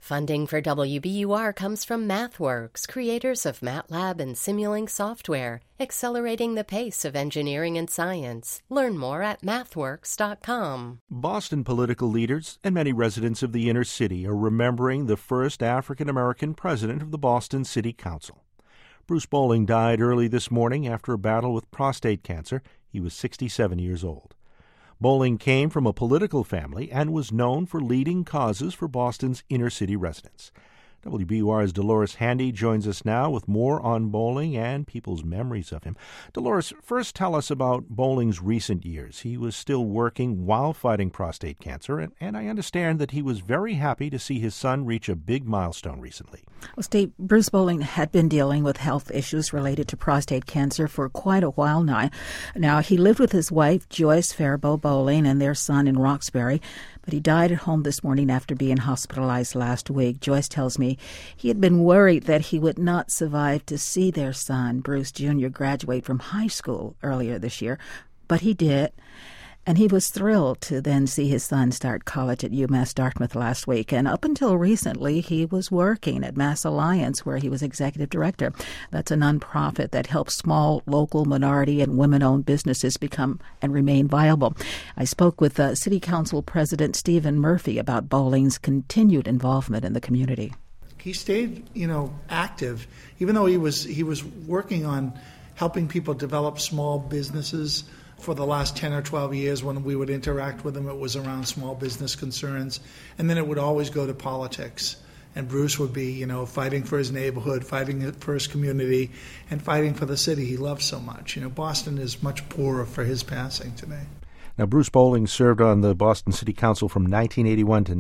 Funding for WBUR comes from MathWorks, creators of MATLAB and Simulink software, accelerating the pace of engineering and science. Learn more at mathworks.com. Boston political leaders and many residents of the inner city are remembering the first African-American president of the Boston City Council. Bruce Bolling died early this morning after a battle with prostate cancer. He was 67 years old. Bolling came from a political family and was known for leading causes for Boston's inner-city residents. WBUR's Dolores Handy joins us now with more on Bolling and people's memories of him. Dolores, first tell us about Bolling's recent years. He was still working while fighting prostate cancer, and I understand that he was very happy to see his son reach a big milestone recently. Well, Steve, Bruce Bolling had been dealing with health issues related to prostate cancer for quite a while now. Now, he lived with his wife, Joyce Faribault Bolling, and their son in Roxbury, but he died at home this morning after being hospitalized last week. Joyce tells me he had been worried that he would not survive to see their son, Bruce Jr., graduate from high school earlier this year, but he did. And he was thrilled to then see his son start college at UMass Dartmouth last week. And up until recently, he was working at Mass Alliance, where he was executive director. That's a nonprofit that helps small, local, minority, and women-owned businesses become and remain viable. I spoke with City Council President Stephen Murphy about Bolling's continued involvement in the community. He stayed, active, even though he was working on helping people develop small businesses. For the last 10 or 12 years, when we would interact with him, it was around small business concerns. And then it would always go to politics. And Bruce would be, fighting for his neighborhood, fighting for his community, and fighting for the city he loved so much. Boston is much poorer for his passing today. Now, Bruce Bolling served on the Boston City Council from 1981 to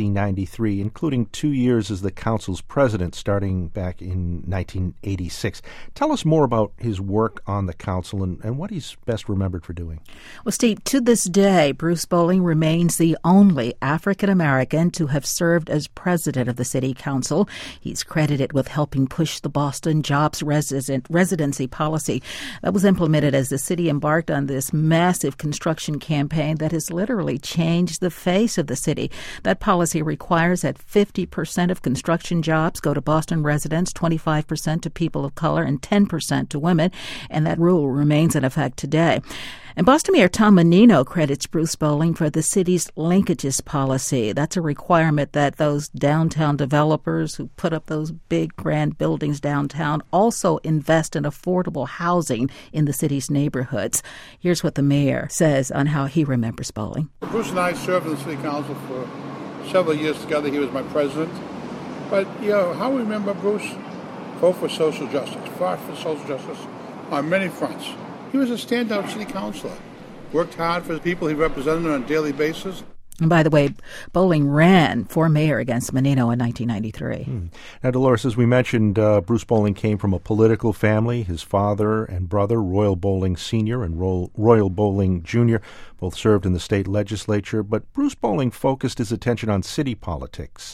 1993, including 2 years as the council's president starting back in 1986. Tell us more about his work on the council and what he's best remembered for doing. Well, Steve, to this day, Bruce Bolling remains the only African-American to have served as president of the City Council. He's credited with helping push the Boston Jobs Residency policy that was implemented as the city embarked on this massive construction campaign that has literally changed the face of the city. That policy requires that 50% of construction jobs go to Boston residents, 25% to people of color, and 10% to women, and that rule remains in effect today. And Boston Mayor Tom Menino credits Bruce Bolling for the city's linkages policy. That's a requirement that those downtown developers who put up those big, grand buildings downtown also invest in affordable housing in the city's neighborhoods. Here's what the mayor says on how he remembers Bolling. Bruce and I served in the city council for several years together. He was my president. But, how we remember Bruce? Fought for social justice, fought for social justice on many fronts. He was a standout city councilor, worked hard for the people he represented on a daily basis. And by the way, Bolling ran for mayor against Menino in 1993. Now, Dolores, as we mentioned, Bruce Bolling came from a political family. His father and brother, Royal Bolling Sr. and Royal Bolling Jr., both served in the state legislature. But Bruce Bolling focused his attention on city politics.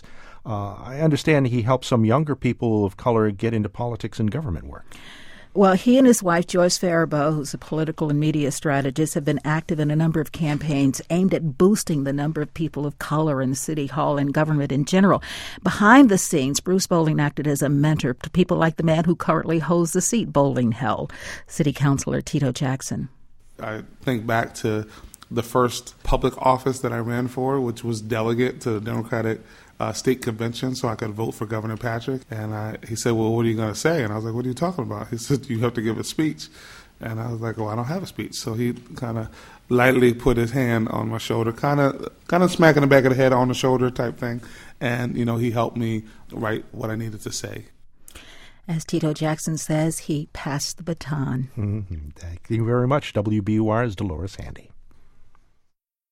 I understand he helped some younger people of color get into politics and government work. Well, he and his wife, Joyce Faribault, who's a political and media strategist, have been active in a number of campaigns aimed at boosting the number of people of color in City Hall and government in general. Behind the scenes, Bruce Bolling acted as a mentor to people like the man who currently holds the seat Bolling held, City Councilor Tito Jackson. I think back to the first public office that I ran for, which was delegate to the Democratic state convention so I could vote for Governor Patrick. And he said, well, what are you going to say? And I was like, what are you talking about? He said, you have to give a speech. And I was like, well, I don't have a speech. So he kind of lightly put his hand on my shoulder, kind of smacking the back of the head on the shoulder type thing. And, he helped me write what I needed to say. As Tito Jackson says, he passed the baton. Thank you very much. WBUR's Dolores Handy.